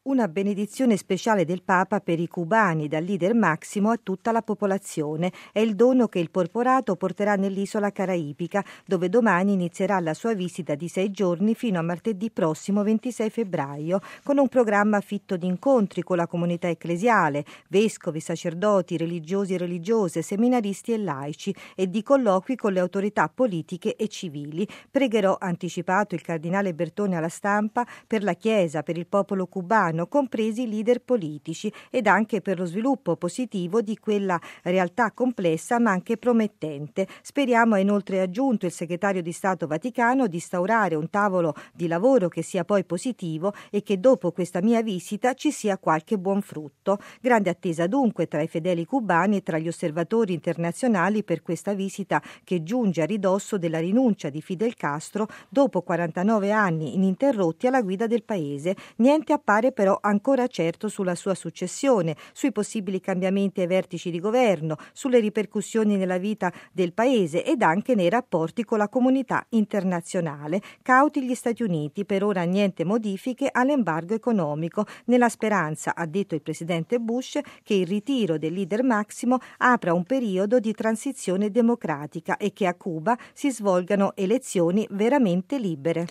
Una benedizione speciale del Papa per i cubani, dal leader Massimo a tutta la popolazione. È il dono che il porporato porterà nell'isola caraibica, dove domani inizierà la sua visita di 6 giorni fino a martedì prossimo 26 febbraio, con un programma fitto di incontri con la comunità ecclesiale, vescovi, sacerdoti, religiosi e religiose, seminaristi e laici, e di colloqui con le autorità politiche e civili. Pregherò, ha anticipato il cardinale Bertone alla stampa, per la Chiesa, per il popolo cubano, compresi i leader politici, ed anche per lo sviluppo positivo di quella realtà complessa ma anche promettente. Speriamo, ha inoltre aggiunto il segretario di Stato Vaticano, di instaurare un tavolo di lavoro che sia poi positivo e che dopo questa mia visita ci sia qualche buon frutto. Grande attesa dunque tra i fedeli cubani e tra gli osservatori internazionali per questa visita, che giunge a ridosso della rinuncia di Fidel Castro dopo 49 anni ininterrotti alla guida del paese. Niente appare però ancora certo sulla sua successione, sui possibili cambiamenti ai vertici di governo, sulle ripercussioni nella vita del paese ed anche nei rapporti con la comunità internazionale. Cauti gli Stati Uniti, per ora niente modifiche all'embargo economico, nella speranza, ha detto il presidente Bush, che il ritiro del leader Massimo apra un periodo di transizione democratica e che a Cuba si svolgano elezioni veramente libere.